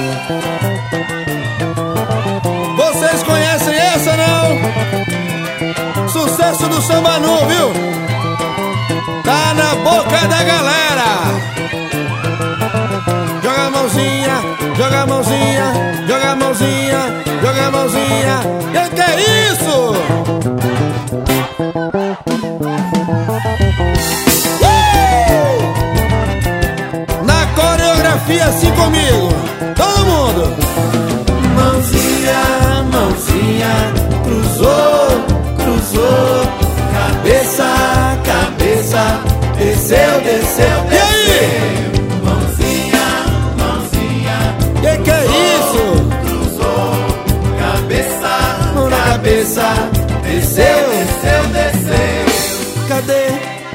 Vocês conhecem essa, não? Sucesso do Samba Nu, viu? Tá na boca da galera. Joga a mãozinha, joga a mãozinha, joga a mãozinha, joga a mãozinha. Que é isso? Na coreografia assim comigo, todo mundo. Mãozinha, mãozinha, cruzou, cruzou. Cabeça, cabeça, desceu, desceu, E aí? desceu. Mãozinha, mãozinha, Que é isso? cruzou. Cabeça, mão na cabeça, desceu, desceu, desceu. Cadê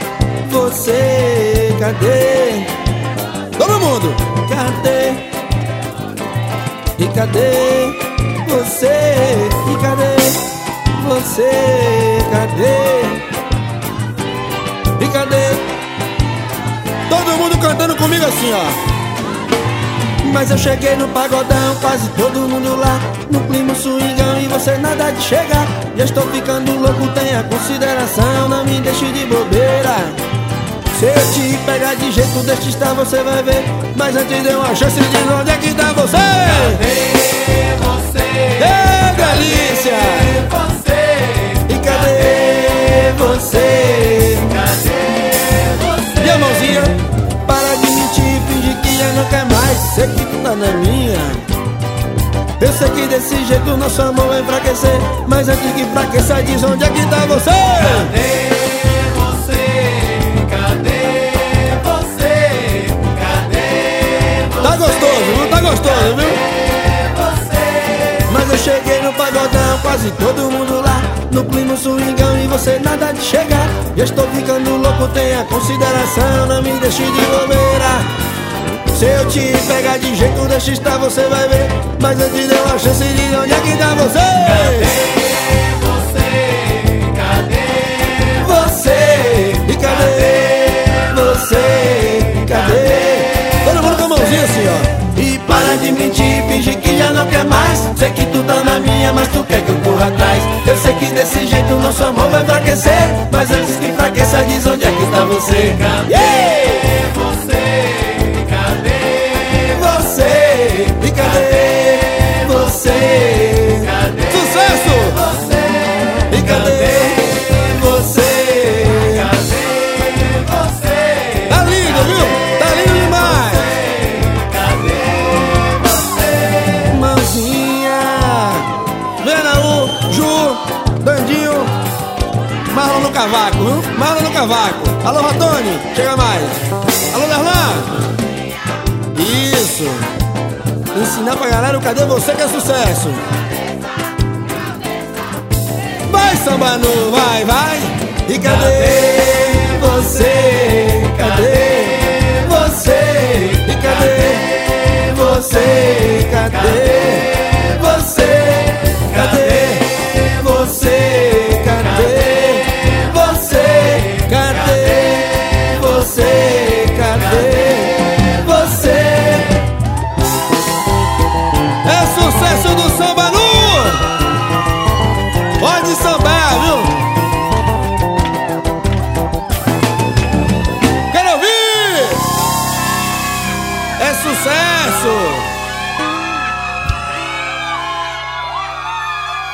você? Cadê? Todo mundo. Cadê? E cadê você? E cadê você? Cadê? E cadê? Todo mundo cantando comigo assim, ó. Mas eu cheguei no pagodão, quase todo mundo lá, no clima swingão, e você nada de chegar. Já estou ficando louco, tenha consideração, não me deixe de bobeira. Se eu te pegar de jeito deste estar, você vai ver. Mas antes dê uma chance de ver onde é que tá você. Cadê você? Ê, delícia! Cadê você? E cadê você? Cadê você? E a mãozinha? Para de mentir, finge que já não quer mais. Sei que tu tá na minha. Eu sei que desse jeito nosso amor vai enfraquecer. Mas antes que enfraqueça, diz onde é que tá você. Cadê você? Cadê você? Cadê você? Tá gostoso, não tá gostoso, viu? Você? Mas eu cheguei no pagodão, quase todo mundo lá, no clima swingão, e você nada de chegar. Já estou ficando louco, tenha consideração, não me deixe de bobeira. Se eu te pegar de jeito, deixa estar, você vai ver. Mas eu te dei uma chance de onde é que tá você. Cadê você? Cadê Você, e cadê você? Cadê? Todo mundo com a mãozinha assim, ó. E para de mentir, finge que já não quer mais. Sei que tu tá na minha, mas tu quer que eu corra atrás. Eu sei que desse jeito nosso amor vai enfraquecer. Mas antes que enfraqueça, diz onde é que tá você. Cadê você? Cadê você? E cadê você? Cadê Sucesso! você? E cadê você? Cadê você? Tá lindo, viu? Tá lindo demais! Cadê você? Mãozinha, Venaú, Ju, Dandinho, Marlon no cavaco, viu? Marlon no cavaco. Alô, Ratone, chega mais. Alô, Darlan. Isso. Ensinar pra galera o Cadê Você que é sucesso. Vai, Samba Nu, vai, vai. E cadê você? Cadê você? E cadê você? Cadê você? Cadê você? Cadê você? Cadê você? Cadê você? É sucesso do Samba Nu! Pode sambar, viu? Quero ouvir! É sucesso!